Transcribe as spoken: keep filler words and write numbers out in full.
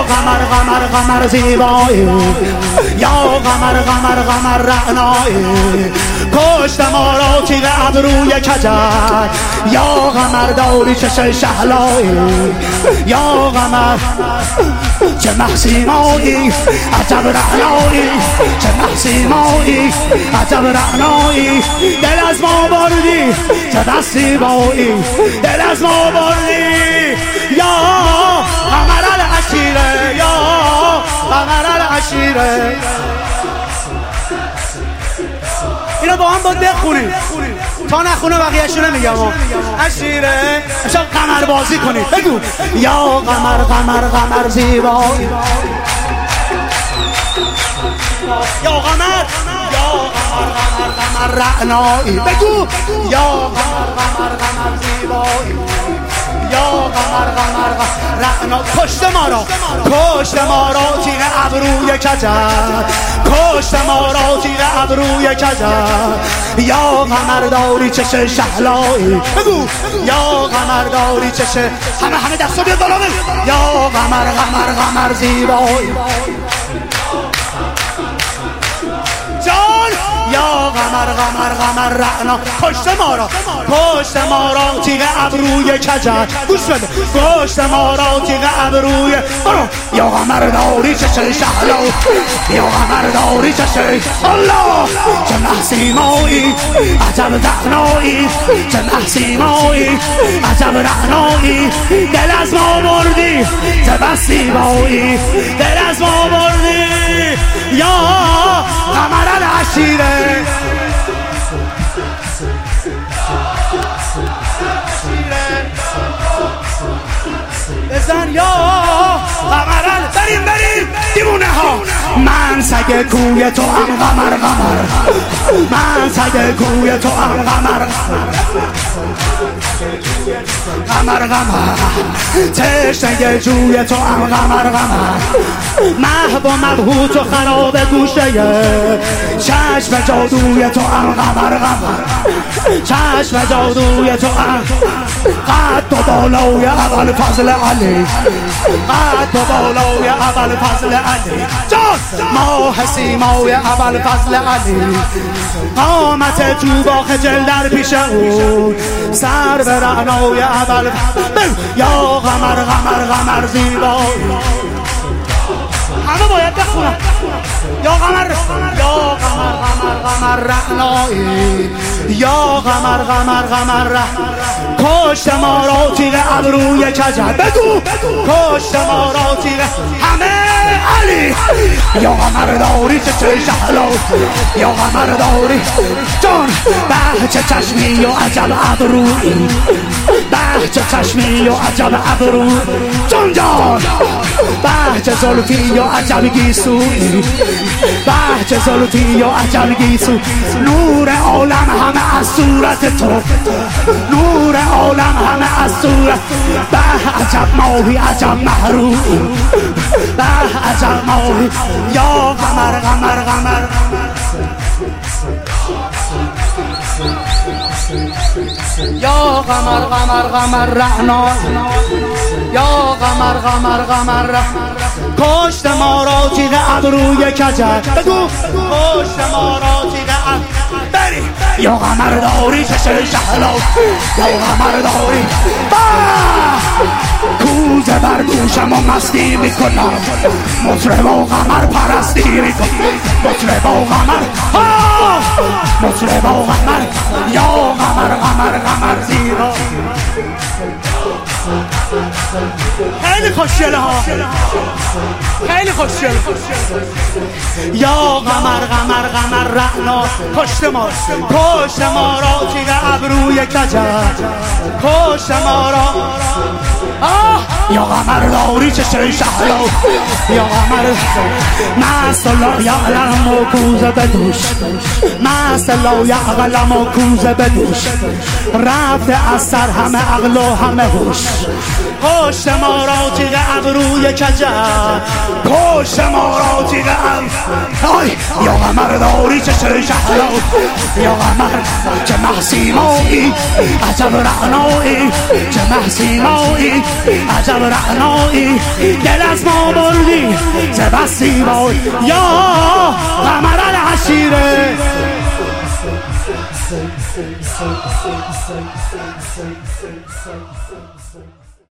قمر قمر قمر زیبایی، یا قمر قمر قمر رعنایی، کشت ما را تیغ ابروی کجت، یا قمر داری چشم شهلایی، یا قمر چه محسیمایی، عجب رعنایی، چه محسیمایی، عجب رعنایی، دل از ما بردی چه دستی بایی، دل از ما بردی یا قمر العشیره، یا قمر العشیره. اینو با هم باید بخونیم، تا نخونه بقیه‌شو نمیگم. عشیره شب قمر بازی کنید، بگو یا قمر قمر قمر زیبایی، یا قمر یا قمر قمر قمر رعنایی، بگو یا قمر قمر قمر زیبایی، یا قمر قمر قمر رعنا. کشت ما را کشت ما را تیغ ابروی کجت، کشت ما را تیغ ابروی کجت، یا قمر داری چشم شهلایی، بگو یا قمر داری چشم، همه همه دستا بیاد بالا، یا قمر قمر قمر زیبایی جان، یا قمر قمر قمر رعنا. کشت ما را کشت ما را تیغ ابروی کجت، گوش بده، کشت ما را تیغ ابروی برو، یا قمر داری چشم شهلا، یا قمر داری چشم الله، چه محسیمایی، عجب رعنایی، چه محسیمایی، عجب رعنایی، دل از ما بردی چه بس زیبایی، دل از ما بردی یا قمر العشیره. بزن یا قمرن، بریم بریم دیوونه ها. من سگ کوی تو هم قمر قمر، من سگ کوی تو هم قمر قمر قمر، تشنه جوی تو هم قمر قمر، محو و مبهوت و خراب گوشه، چشم جادوی تو هم قمر قمر، چشم جادوی تو هم قد و بالای اول فضل علی، قد و بالای اول فضل علی جان، ماه سیمای اول فضل علی، قامت تو با خجل در پیش اون، سر به رعنای اول، یا قمر قمر قمر زیبایی. همه باید بخونم یا قمر یا قمر قمر قمر رعنایی، یا قمر قمر قمر رعنایی، کشت ما را تیغ ابروی کجت، بگو کشت ما را تیغ همه علی، یا قمر داری چه شهلا، یا قمر داری جان، به چه چشمی و عجب ابرویی، به چه چشمی و عجب ابرویی جان جان، به چه زلفی و عجب گیسویی، به چه زلفی و عجب گیسو، نور عالم همه از صورت تو، نور عالم همه از صورت، به عجب ماهی عجب محرومی، به عجب ماهی، یا قمر قمر قمر یا قمر قمر قمر رعنا، یا قمر قمر قمر رعنا، کشت ما را تیغ ابروی کجت، بگو کشت ما را تیغ ابروی، بری یا قمر داری چشم شهلا، یا قمر داری کوزه بر دوشم و مستی میکنم، مطرب و قمر پرستی میکنم، مطرب و قمر مطرب و قمر، یا قمر قمر قمر زیبا. خیلی خوشگله ها، خیلی خوشگله، یا قمر قمر قمر رعنا، کشت ما کشت ما را تیغ ابروی کجت، کشت ما را، یا قمر داری چشم شهلا، یا قمر مست لا یعلم و کوزه بدوش، مست لا یعلم و کوزه بدوش، رفته از سر همه عقل و همه هوش، کشت ما را تیغ ابروی کجت، کشت ما را تیغ ابروی، یا قمر داری چشم شهلا، یا قمر چه محسیمایی، عجب رعنایی، چه محسیمایی، عجب رعنایی دل از ما بردی سبستی با یا قمر العشیره